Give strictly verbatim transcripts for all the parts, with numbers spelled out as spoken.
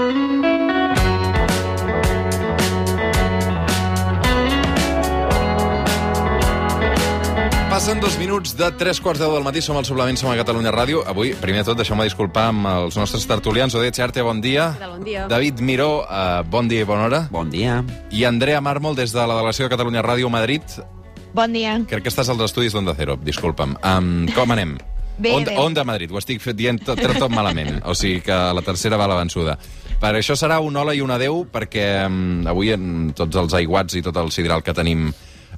Passen dos minuts de tres quarts deu del matí, som al Suplement, som a Catalunya Ràdio. Avui, primer de tot, deixeu-me disculpar amb els nostres tertulians. Odea Charte, bon dia. Bon dia. David Miró, uh, bon dia i bona hora. Bon dia. I Andrea Mármol, des de la delegació de Catalunya Ràdio a Madrid. Bon dia. Crec que estàs als estudis d'Onda Cero, disculpa'm. Um, com anem? Bé, Onda, bé. Onda Madrid, ho estic dient tot, tot malament. O sigui que la tercera va a la vençuda. Per això serà un hola i un adeu, perquè um, avui en tots els aiguats i tot el sidral que tenim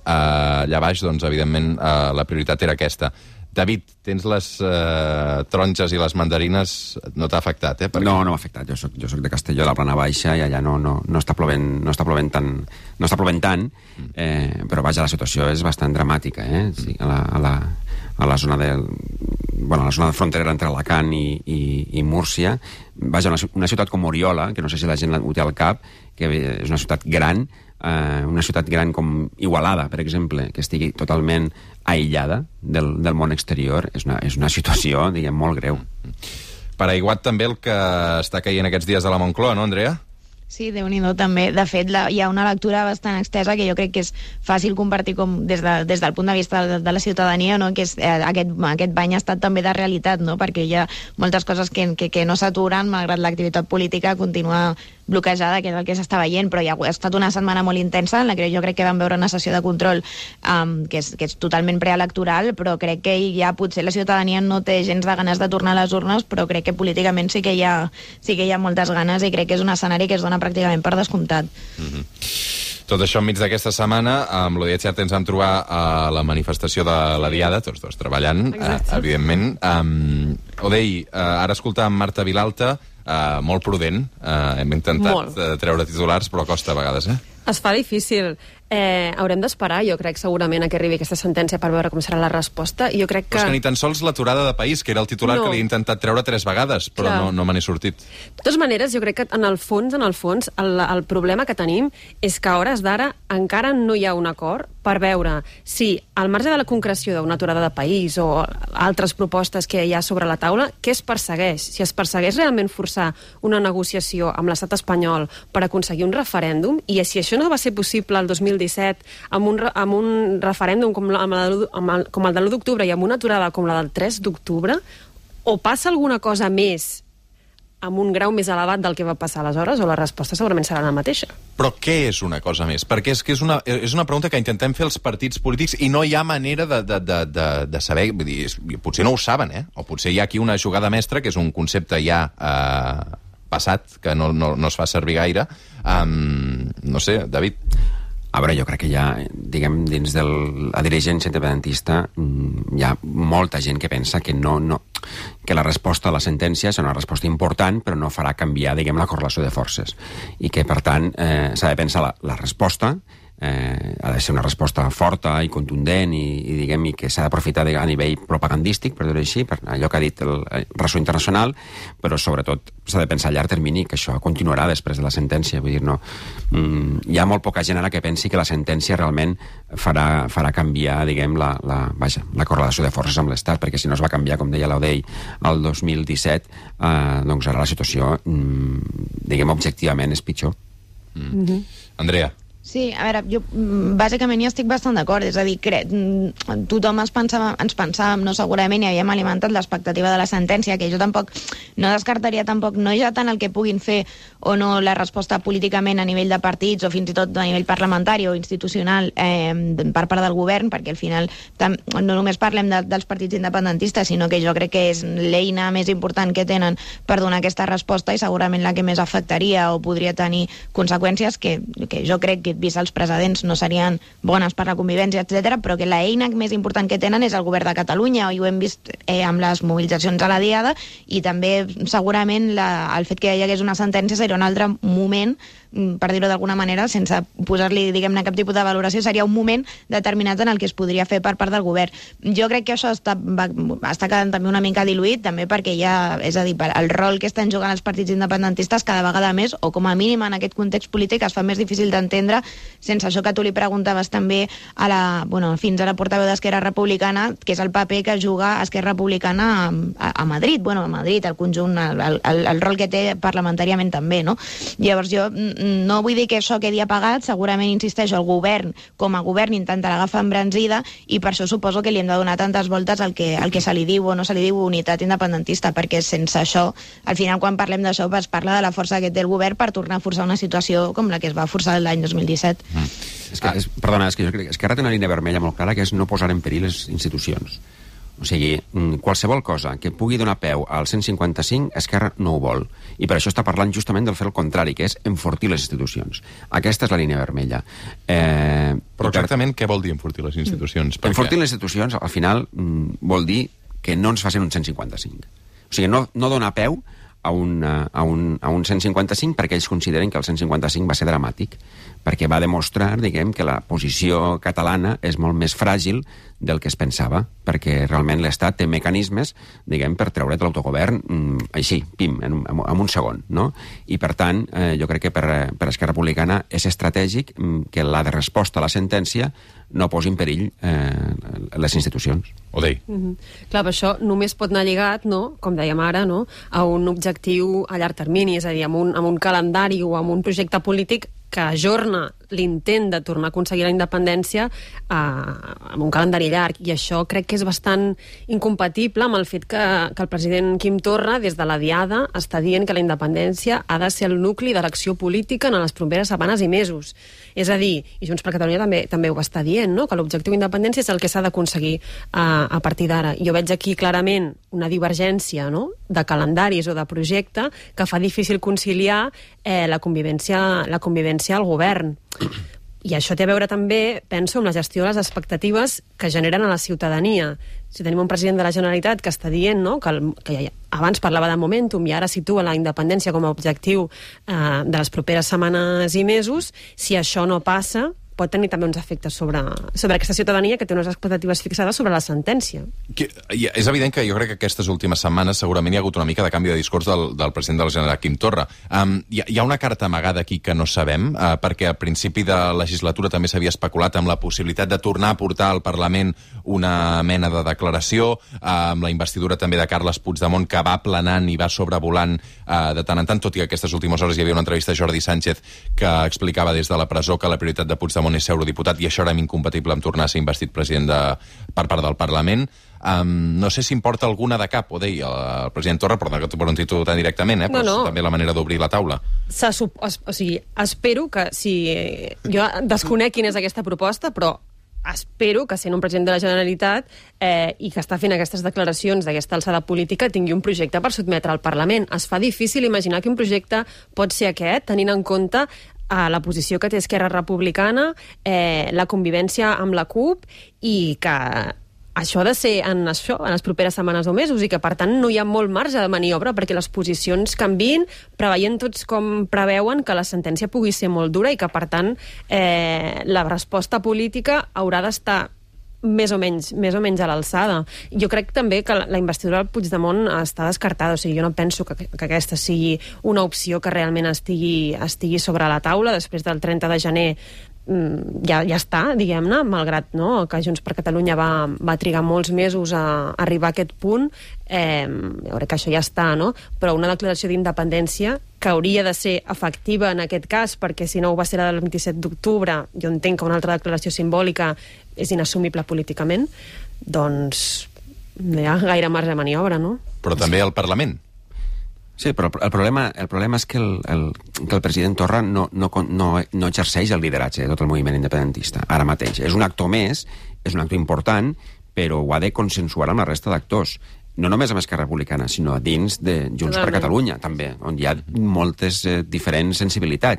Uh, allà baix, doncs, evidentment, uh, la prioritat era aquesta. David, tens les uh, taronges i les mandarines, no t'ha afectat, eh? Perquè... No, no m'ha afectat. Jo soc, jo soc de Castelló, de la Plana Baixa, i allà no, no, no està plovent, no està plovent tant, no està plovent tant, eh, però vaja, la situació és bastant dramàtica, eh? Sí, a, la, a, la, a la zona del... Bueno, a la zona fronterera entre Alacant i, i, i Múrcia, vaja, una, una ciutat com Oriola, que no sé si la gent ho té al cap, que és una ciutat gran, Uh, una ciutat gran com Igualada, per exemple, que estigui totalment aïllada del, del món exterior, és una, és una situació, diguem, molt greu. Per aiguat també el que està caient aquests dies a la Moncloa, no, Andrea? Sí, Déu-n'hi-do també. De fet, la, hi ha una lectura bastant extensa que jo crec que és fàcil compartir com des, de, des del punt de vista de, de la ciutadania, no? Que és, eh, aquest, aquest bany ha estat també de realitat, no? Perquè hi ha moltes coses que, que, que no s'aturen, malgrat l'activitat política continua bloquejada, que és el que s'està veient, però hi ha, ha estat una setmana molt intensa en la que jo crec que vam veure una sessió de control um, que, és, que és totalment preelectoral, però crec que ja potser la ciutadania no té gens de ganes de tornar a les urnes, però crec que políticament sí que hi ha, sí que hi ha moltes ganes i crec que és un escenari que es dona pràcticament per descomptat. Mm-hmm. Tot això enmig d'aquesta setmana, amb l'Odea Charte ens vam trobar a la manifestació de la Diada, tots dos treballant, eh, evidentment. Um, Odei, uh, ara escoltàvem Marta Vilalta, Uh, molt prudent, uh, hem intentat uh, treure titulars, però costa a vegades, eh? Es fa difícil. Eh, haurem d'esperar, jo crec, segurament, a que arribi aquesta sentència per veure com serà la resposta. I jo crec que... Però és que ni tan sols l'aturada de país, que era el titular no. que li he intentat treure tres vegades, però Clar. no, no me n'he sortit. De totes maneres, jo crec que en el fons, en el fons, el, el problema que tenim és que a hores d'ara encara no hi ha un acord per veure si, al marge de la concreció d'una aturada de país o altres propostes que hi ha sobre la taula, què es persegueix? Si es persegueix realment forçar una negociació amb l'estat espanyol per aconseguir un referèndum, i si això no va ser possible el dos mil disset amb un, amb un referèndum com, la, amb el, amb el, com el de l'u d'octubre i amb una aturada com la del tres d'octubre, o passa alguna cosa més amb un grau més elevat del que va passar aleshores, o la resposta segurament serà la mateixa. Però què és una cosa més? Perquè és que és una, és una pregunta que intentem fer els partits polítics i no hi ha manera de, de, de, de, de saber, vull dir, potser no ho saben, eh? O potser hi ha aquí una jugada mestra, que és un concepte ja eh, passat, que no, no, no es fa servir gaire. Um, no sé, David... A veure, jo crec que hi ha, diguem, dins de la dirigència independentista hi ha molta gent que pensa que no, no, que la resposta a la sentència és una resposta important, però no farà canviar, diguem, la correlació de forces. I que, per tant, eh, s'ha de pensar la, la resposta, eh, ha de ser una resposta forta i contundent i, i diguem, i que s'ha d'aprofitar a nivell propagandístic, per dir-ho així, per allò que ha dit el, el ressò internacional, però sobretot s'ha de pensar a llarg termini que això continuarà després de la sentència. Vull dir, no, mm, hi ha molt poca gent ara que pensi que la sentència realment farà, farà canviar, diguem, la, la, vaja, la correlació de forces amb l'Estat, perquè si no es va canviar, com deia l'Odei, el dos mil disset, eh, doncs ara la situació, mm, diguem, objectivament és pitjor. Mm. Mm-hmm. Andrea. Sí, a veure, jo bàsicament hi estic bastant d'acord, és a dir, crec, tothom es pensava, ens pensàvem, no segurament, i havíem alimentat l'expectativa de la sentència, que jo tampoc no descartaria tampoc, no ja tant el que puguin fer o no la resposta políticament a nivell de partits o fins i tot a nivell parlamentari o institucional eh, per part del govern, perquè al final tam, no només parlem de, dels partits independentistes, sinó que jo crec que és l'eina més important que tenen per donar aquesta resposta i segurament la que més afectaria o podria tenir conseqüències que, que jo crec que vist els precedents no serien bones per la convivència, etcètera, però que l'eina més important que tenen és el govern de Catalunya, i ho hem vist eh, amb les mobilitzacions a la Diada, i també segurament la, el fet que hi hagués una sentència seria un altre moment per dir-ho d'alguna manera, sense posar-li, diguem-ne, cap tipus de valoració, seria un moment determinat en el que es podria fer per part del govern. Jo crec que això està, va, està quedant també una mica diluït, també perquè ja, és a dir, el rol que estan jugant els partits independentistes cada vegada més, o com a mínim en aquest context polític es fa més difícil d'entendre, sense això que tu li preguntaves també a la, bueno, fins a la portaveu d'Esquerra Republicana, que és el paper que juga Esquerra Republicana a, a, a Madrid, bueno, a Madrid, el conjunt, el, el, el rol que té parlamentàriament també, no? Llavors jo no vull dir que això quedi apagat, segurament, insisteixo, el govern, com a govern, intentarà agafar embranzida, i per això suposo que li hem de donar tantes voltes al que, al que se li diu o no se li diu unitat independentista, perquè sense això, al final, quan parlem d'això, es parla de la força que té el govern per tornar a forçar una situació com la que es va forçar l'any dos mil disset. Mm. És que, és, perdona, és que jo crec que Esquerra té una línia vermella molt clara, que és no posar en perill les institucions. O sigui, qualsevol cosa que pugui donar peu al cent cinquanta cinc, Esquerra no ho vol. I per això està parlant justament del fer el contrari, que és enfortir les institucions. Aquesta és la línia vermella. Eh, Però exactament per... què vol dir enfortir les institucions? Mm. Enfortir les institucions, al final, vol dir que no ens facin un cent cinquanta cinc. O sigui, no, no donar peu a un, a, un, a un cent cinquanta cinc perquè ells consideren que el cent cinquanta cinc va ser dramàtic, perquè va demostrar, diguem, que la posició catalana és molt més fràgil del que es pensava, perquè realment l'Estat té mecanismes, diguem, per treure't de l'autogovern mm, així, pim, en, en, en un segon, no? I per tant, eh, jo crec que per, per Esquerra Republicana és estratègic mm, que la de resposta a la sentència no posi en perill eh, les institucions. Odei. Mm-hmm. Clar, però això només pot anar lligat, no?, com dèiem ara, no?, a un objectiu a llarg termini, és a dir, amb un, amb un calendari o amb un projecte polític que ajorna l'intent de tornar a aconseguir la independència eh, amb un calendari llarg, i això crec que és bastant incompatible amb el fet que, que el president Quim Torra, des de la Diada, està dient que la independència ha de ser el nucli de l'acció política en les properes setmanes i mesos. És a dir, i Junts per Catalunya també, també ho està dient, no?, que l'objectiu d'independència és el que s'ha d'aconseguir eh, a partir d'ara. Jo veig aquí clarament una divergència, no?, de calendaris o de projecte que fa difícil conciliar eh, la convivència, la convivència al govern. I això té a veure també, penso, amb la gestió de les expectatives que generen a la ciutadania. Si tenim un president de la Generalitat que està dient, no?, que, el, que ja, abans parlava de momentum i ara situa la independència com a objectiu eh, de les properes setmanes i mesos, si això no passa, pot tenir també uns efectes sobre, sobre aquesta ciutadania que té unes expectatives fixades sobre la sentència. Que, és evident que jo crec que aquestes últimes setmanes segurament hi ha hagut una mica de canvi de discurs del, del president de la Generalitat, Quim Torra. Um, hi, ha, hi ha una carta amagada aquí que no sabem, uh, perquè al principi de legislatura també s'havia especulat amb la possibilitat de tornar a portar al Parlament una mena de declaració, uh, amb la investidura també de Carles Puigdemont, que va planant i va sobrevolant uh, de tant en tant, tot i que aquestes últimes hores hi havia una entrevista a Jordi Sánchez que explicava des de la presó que la prioritat de Puigdemont és ser eurodiputat i això era incompatible amb tornar a ser investit president de, per part del Parlament. Um, no sé si em porta alguna de cap, ho deia el president Torra, però no per un títol tan directament, eh? Però no, no. També la manera d'obrir la taula. Se sup... O sigui, espero que si... Jo desconec quina és aquesta proposta, però espero que, sent un president de la Generalitat eh, i que està fent aquestes declaracions d'aquesta alçada política, tingui un projecte per sotmetre al Parlament. Es fa difícil imaginar que un projecte pot ser aquest, tenint en compte a la posició que té Esquerra Republicana, eh, la convivència amb la CUP, i que això ha de ser en això, en les properes setmanes o mesos, i que, per tant, no hi ha molt marge de maniobra perquè les posicions canvien, preveient tots com preveuen que la sentència pugui ser molt dura i que, per tant, eh, la resposta política haurà d'estar més o menys, més o menys a l'alçada. Jo crec també que la investidura del Puigdemont està descartada, o sigui, jo no penso que, que aquesta sigui una opció que realment estigui, estigui sobre la taula. Després del trenta de gener ja, ja està, diguem-ne, malgrat, no?, que Junts per Catalunya va, va trigar molts mesos a arribar a aquest punt. Eh, jo crec que això ja està, no? Però una declaració d'independència que hauria de ser efectiva en aquest cas, perquè si no ho va ser el vint-i-set d'octubre, jo entenc que una altra declaració simbòlica és inassumible políticament, doncs no hi ha gaire marge de maniobra, no? Però també al Parlament. Sí, però el problema, el problema és que el, el, que el president Torra no, no, no, no exerceix el lideratge de tot el moviment independentista, ara mateix. És un actor més, és un actor important, però ho ha de consensuar amb la resta d'actors. No només amb Esquerra Republicana, sinó dins de Junts per Catalunya, també, on hi ha moltes eh, diferents sensibilitats.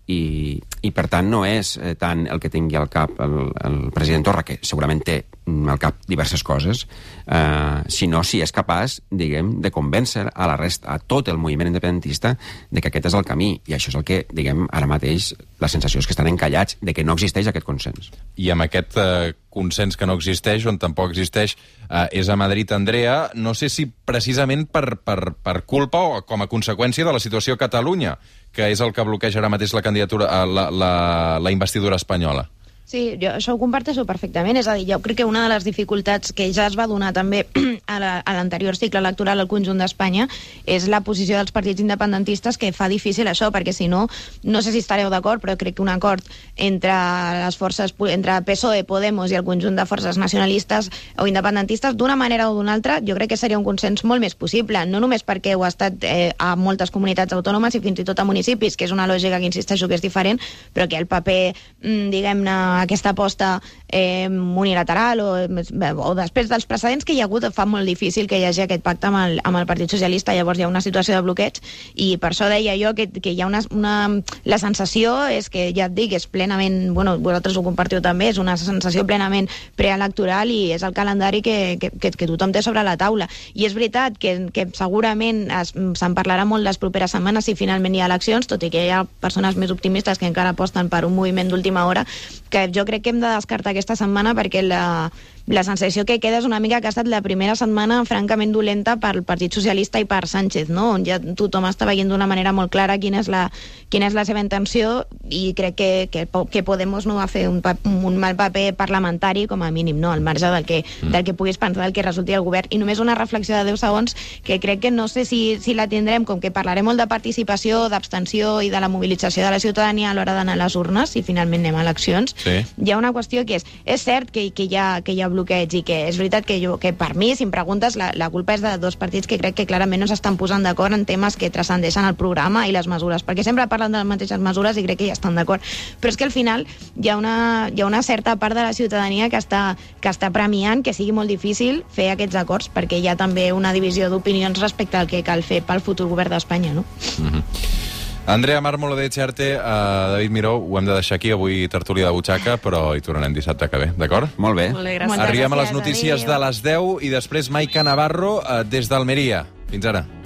i, i per tant no és eh, tant el que tingui al cap el, el president Torra, que segurament té al cap diverses coses, eh, sinó si és capaç, diguem, de convèncer a la resta, a tot el moviment independentista, de que aquest és el camí, i això és el que, diguem, ara mateix la sensació és que estan encallats, de que no existeix aquest consens. I amb aquest eh, consens que no existeix, on tampoc existeix, eh, és a Madrid, Andrea, no sé si precisament per, per, per culpa o com a conseqüència de la situació a Catalunya, que és el que bloqueja ara mateix la candidatura, la, la, la investidura espanyola. Sí, jo això ho comparteixo perfectament. És a dir, jo crec que una de les dificultats que ja es va donar també a l'anterior cicle electoral al conjunt d'Espanya és la posició dels partits independentistes, que fa difícil això, perquè si no, no sé si estareu d'acord, però crec que un acord entre les forces, entre P S O E, Podemos i el conjunt de forces nacionalistes o independentistes, d'una manera o d'una altra, jo crec que seria un consens molt més possible, no només perquè ho ha estat eh, a moltes comunitats autònomes i fins i tot a municipis, que és una lògica que insisteixo que és diferent, però que el paper, diguem-ne, aquesta aposta eh, unilateral o, o després dels precedents que hi ha hagut fa molt difícil que hi hagi aquest pacte amb el, amb el Partit Socialista. Llavors hi ha una situació de bloqueig i per això deia jo que, que hi ha una, una... La sensació és que, ja et dic, és plenament... Bueno, vosaltres ho compartiu també, és una sensació plenament preelectoral i és el calendari que, que, que, que tothom té sobre la taula. I és veritat que, que segurament se'n parlarà molt les properes setmanes si finalment hi ha eleccions, tot i que hi ha persones més optimistes que encara aposten per un moviment d'última hora, que jo crec que hem de descartar aquesta setmana perquè la, la sensació que queda és una mica que ha estat la primera setmana francament dolenta pel Partit Socialista i per Sánchez, no? On ja tothom està veient d'una manera molt clara quina és la, quina és la seva intenció i crec que, que, que Podemos no va fer un, un mal paper parlamentari com a mínim, no? Al marge del que, mm. del que puguis pensar del que resulti el govern. I només una reflexió de deu segons que crec que no sé si, si la tindrem, com que parlarem molt de participació, d'abstenció i de la mobilització de la ciutadania a l'hora d'anar a les urnes, si finalment anem a eleccions. Sí. Hi ha una qüestió que és, és cert que, que, hi ha, que hi ha bloqueig i que és veritat que, jo, que per mi, si em preguntes, la, la culpa és de dos partits que crec que clarament no s'estan posant d'acord en temes que transcendeixen el programa i les mesures, perquè sempre parlen de les mateixes mesures i crec que ja estan d'acord. Però és que al final hi ha una, hi ha una certa part de la ciutadania que està, que està premiant que sigui molt difícil fer aquests acords, perquè hi ha també una divisió d'opinions respecte al que cal fer pel futur govern d'Espanya, no? Mm-hmm. Andrea Mármolo de Echarte, uh, David Miró, ho hem de deixar aquí, avui tertúlia de butxaca, però hi tornarem dissabte que ve, d'acord? Molt bé. Molt bé, gràcies. Arribem a les notícies de les deu i després Maica Navarro uh, des d'Almeria. Fins ara.